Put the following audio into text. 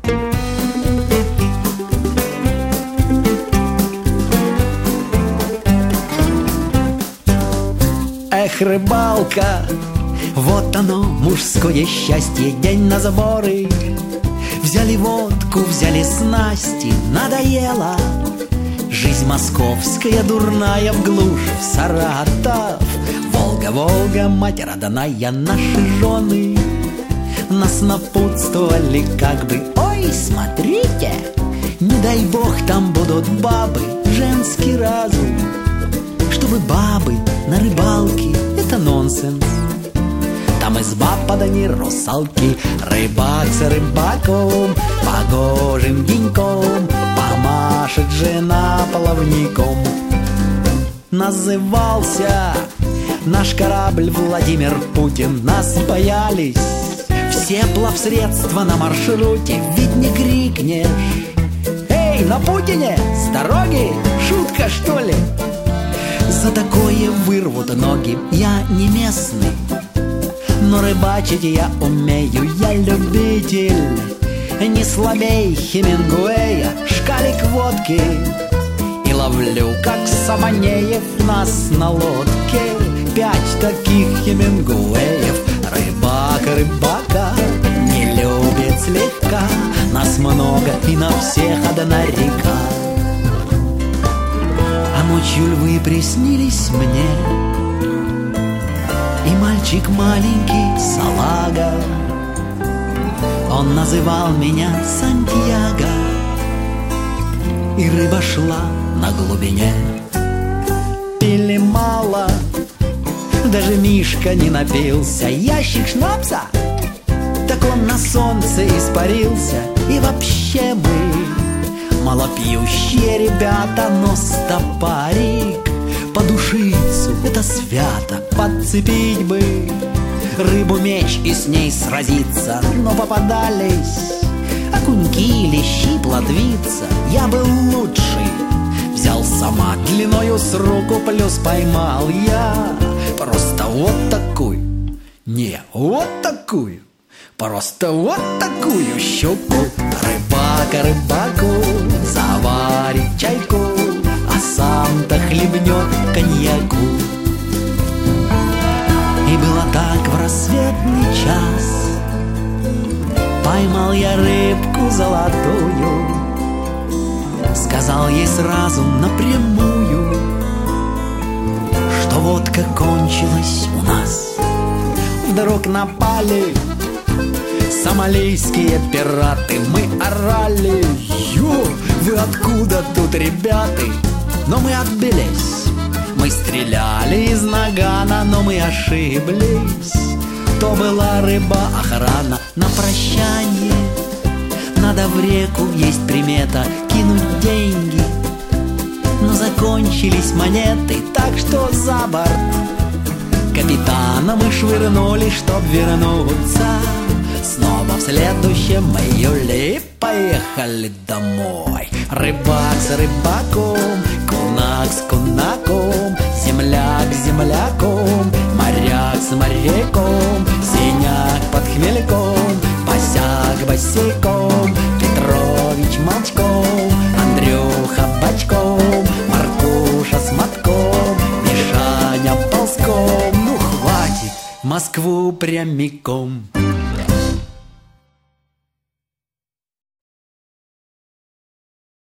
Эх, рыбалка, вот оно, мужское счастье, день на сборы. Взяли водку, взяли снасти, надоело. Жизнь московская дурная в глушь, в Саратов. Волга, Волга, мать родная, наши жены нас напутствовали как бы: ой, смотрите, не дай бог там будут бабы, женский разум. Чтобы бабы на рыбалке — это нонсенс. Там изба подани русалки, рыбак с рыбаком, погожим деньком помашет жена плавником. Назывался наш корабль Владимир Путин. Нас боялись все плавсредства на маршруте, ведь не крикнешь: эй, на Путине, с дороги, шутка что ли? За такое вырвут ноги. Я не местный, но рыбачить я умею. Я любитель не слабей Хемингуэя, шкалик водки, и ловлю, как Саманеев, нас на лодке 5 таких Хемингуэев. Рыбак, рыбака не любит слегка, нас много и на всех одна река. А ночью львы приснились мне, и мальчик маленький салага. Он называл меня Сантьяго, и рыба шла на глубине. Пили мало, даже Мишка не напился. Ящик шнапса, так он на солнце испарился. И вообще мы малопьющие ребята, но стопарик подушицу — это свято. Подцепить бы рыбу меч и с ней сразиться, но попадались окуньки, лещи, плотвица. Я был лучший, взял сама длиною с руку, плюс поймал я просто вот такую, не вот такую, просто вот такую щуку. Рыбака рыбаку заварит чайку, а сам-то хлебнет коньяку. И было так в рассветный час, поймал я рыбку золотую, сказал ей сразу напрямую, что водка кончилась у нас. Вдруг напали сомалийские пираты. Мы орали: ё, вы откуда тут, ребята? Но мы отбились. Мы стреляли из нагана, но мы ошиблись. То была рыба-охрана. На прощание надо в реку, есть примета, кинуть деньги. Но закончились монеты, так что за борт капитана мы швырнули, чтоб вернуться снова в следующем июле. И поехали домой. Рыбак с рыбаком, кунак с кунаком, земляк с земляком, моряк с моряком, синяк под хмельком, босяк босиком, Петрович молчком, Андрюха бочком, Маркуша с мотком, Мишаня ползком. Ну хватит, Москву прямиком.